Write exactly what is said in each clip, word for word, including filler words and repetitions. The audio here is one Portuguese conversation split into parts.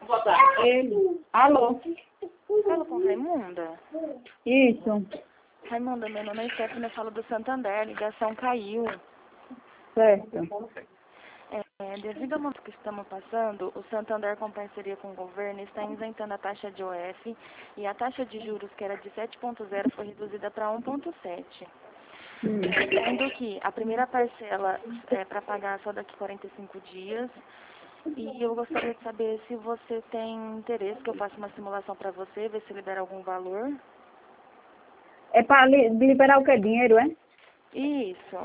Ele. Alô? Falo com Raimunda. Isso. Raimunda, meu nome é Stephanie, eu falo do Santander, a ligação caiu. Certo. É, devido ao momento que estamos passando, o Santander, com parceria com o governo, está isentando a taxa de O F e a taxa de juros, que era de sete ponto zero, foi reduzida para um ponto sete. Hum. Sendo que a primeira parcela é para pagar só daqui a quarenta e cinco dias. E eu gostaria de saber se você tem interesse que eu faça uma simulação para você, ver se libera algum valor. É para li liberar o que? Dinheiro, é? Isso,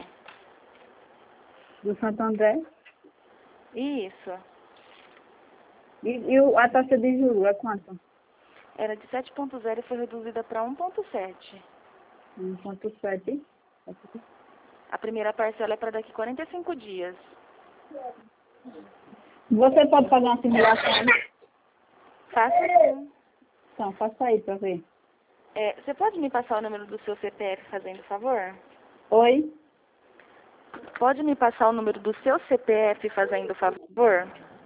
Do Santander. isso. E, e o- a taxa de juros é quanto? Era de sete ponto zero e foi reduzida para um ponto sete. um ponto sete. A primeira parcela é para daqui a quarenta e cinco dias. Você pode fazer uma simulação? Faça sim. Então, faça aí para ver. É, você pode me passar o número do seu C P F, fazendo favor? Oi? Pode me passar o número do seu C P F, fazendo favor?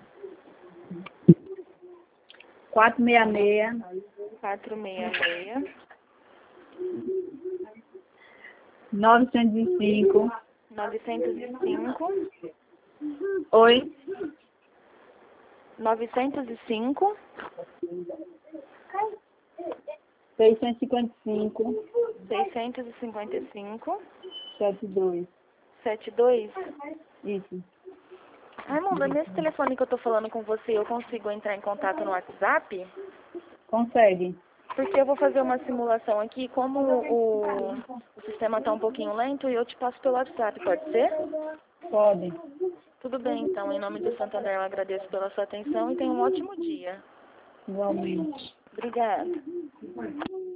quatro seis seis. quatro seis seis. novecentos e cinco. novecentos e cinco. Oi? novecentos e cinco. seiscentos e cinquenta e cinco. seiscentos e cinquenta e cinco. setenta e dois. setenta e dois. Isso. Raimunda, nesse telefone que eu tô falando com você, eu consigo entrar em contato no WhatsApp? Consegue? Porque eu vou fazer uma simulação aqui, como o, o sistema tá um pouquinho lento, e eu te passo pelo WhatsApp, pode ser? Pode. Tudo bem, então. Em nome do Santander, eu agradeço pela sua atenção e tenha um ótimo dia. Igualmente. Obrigada.